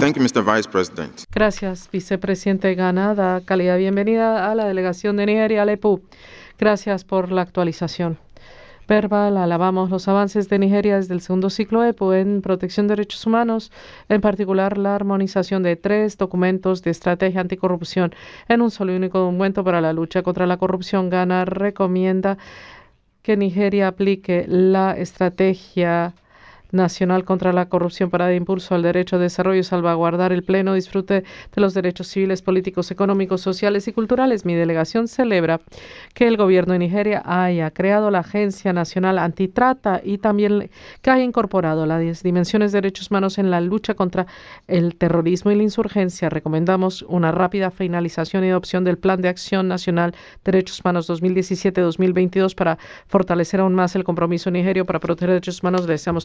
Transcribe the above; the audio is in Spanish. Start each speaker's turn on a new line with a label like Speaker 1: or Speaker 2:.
Speaker 1: Thank you, Mr. Vice President.
Speaker 2: Gracias, vicepresidente Ghana. Da calidad bienvenida a la delegación de Nigeria, Alepo. Gracias por la actualización. Verbal, alabamos los avances de Nigeria desde el segundo ciclo EPO en protección de derechos humanos, en particular la armonización de 3 documentos de estrategia anticorrupción en un solo y único documento para la lucha contra la corrupción. Ghana recomienda que Nigeria aplique la estrategia nacional contra la corrupción para dar impulso al derecho de desarrollo y salvaguardar el pleno disfrute de los derechos civiles, políticos, económicos, sociales y culturales. Mi delegación celebra que el gobierno de Nigeria haya creado la Agencia Nacional Antitrata y también que haya incorporado las dimensiones de derechos humanos en la lucha contra el terrorismo y la insurgencia. Recomendamos una rápida finalización y adopción del Plan de Acción Nacional de Derechos Humanos 2017-2022 para fortalecer aún más el compromiso nigerio para proteger derechos humanos. Le deseamos